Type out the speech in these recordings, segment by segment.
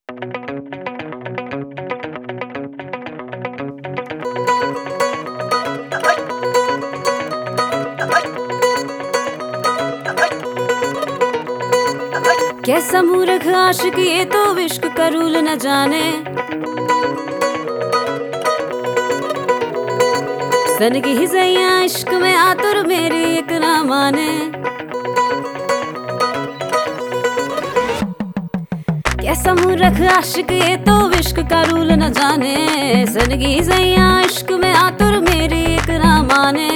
कैसा मूर्ख आशिक ये तो इश्क का रूल न जाने। सन की हिजैया इश्क में आतुर मेरी एक ना माने। कैसा मूर्ख आशिक ये तो इश्क का रूल न जाने। सन की हिजैया इश्क में आतुर मेरी एक ना माने।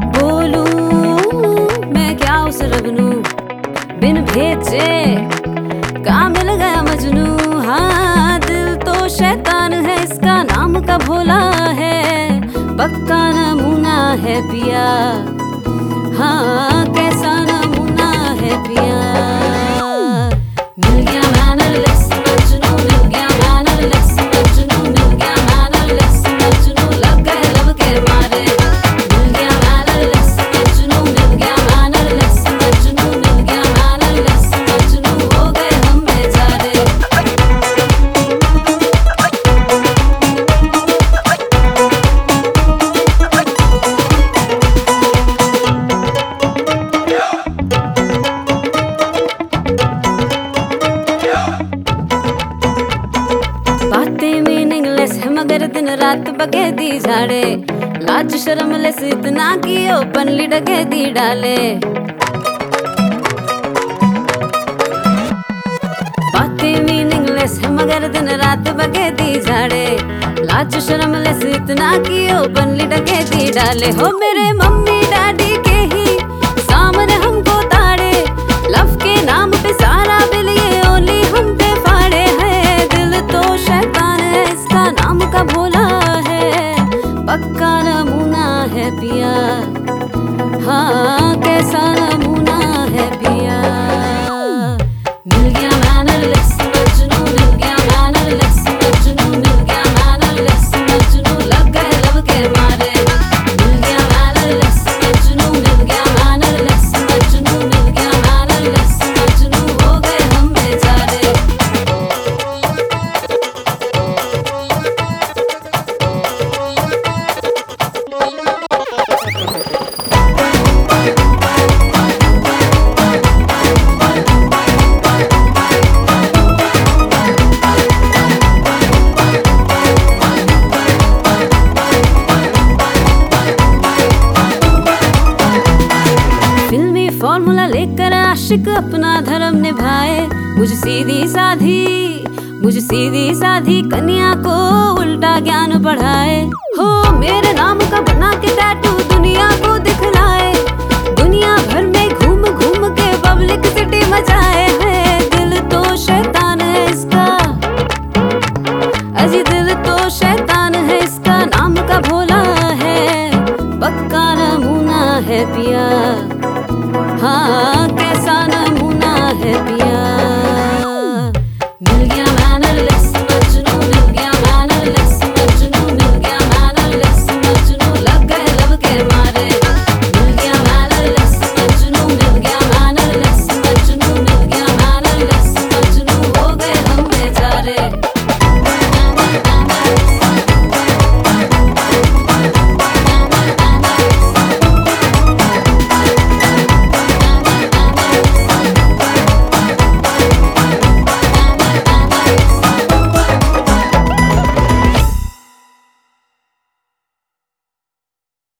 बोलूं मैं क्या उस रबनू बिन भेजे का मिल गया मजनू। हाँ दिल तो शैतान है इसका नाम का भोला है। पक्का नमूना है पिया, हाँ कैसा नमूना है पिया। मिल गया मैनरलेस मजनू, मिल गया मैनरलेस मजनू, मिल गया मैनरलेस मजनू, लग गए लब के मारे। मिल गया मैनरलेस मजनू, मिल गया मैनरलेस मजनू, मिल गया मैनरलेस मजनू, हो गए हम बेचारे। बातें मीनिंगलेस है मगर दिन रात बगैदी झाड़े। लाज शर्मलेस इतना कि ओपनली डकैती डाले। बातें मीनिंगलेस है मगर दिन रात बगैदी झाड़े। लाज शर्मलेस इतना कि ओपनली डकैती डाले। हो मेरे मम्मी डैडी के ही सामने हमको ताड़े। लव के नाम पे सारा बिल ये ओली हम पे फाड़े है। दिल तो शैतान है इसका नाम का भोला है। पक्का नमूना है पिया, हाँ कैसा नमूना है पिया। मिल गया मैनरलेस मजनू, मिल गया मैनरलेस मजनू, मिल गया मैनरलेस मजनू, लग गए लब के मारे। मिल गया मैनरलेस मजनू, मिल गया मैनरलेस मजनू, मिल गया मैनरलेस मजनू, हो गए हम बेचारे। फिल्मी फॉर्मूला लेकर आशिक अपना धर्म निभाए। मुझे सीधी साधी कन्या को उल्टा ज्ञान पढ़ाए। हो मेरे नाम का बना के टैटू